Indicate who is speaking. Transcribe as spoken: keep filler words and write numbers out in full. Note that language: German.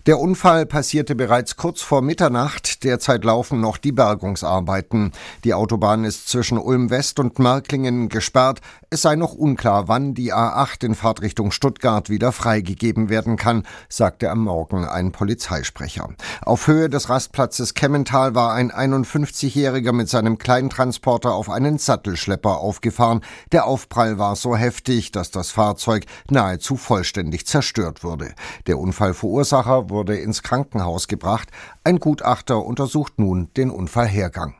Speaker 1: Der Unfall passierte bereits kurz vor Mitternacht. Derzeit laufen noch die Bergungsarbeiten. Die Autobahn ist zwischen Ulm West und Märklingen gesperrt. Es sei noch unklar, wann die A acht in Fahrtrichtung Stuttgart wieder freigegeben werden kann, sagte am Morgen ein Polizeisprecher. Auf Höhe des Rastplatzes Kemmental war ein einundfünfzigjähriger mit seinem Kleintransporter auf einen Sattelschlepper aufgefahren. Der Aufprall war so heftig, dass das Fahrzeug nahezu vollständig zerstört wurde. Der Unfallverursacher wurde ins Krankenhaus gebracht. Ein Gutachter untersucht nun den Unfallhergang.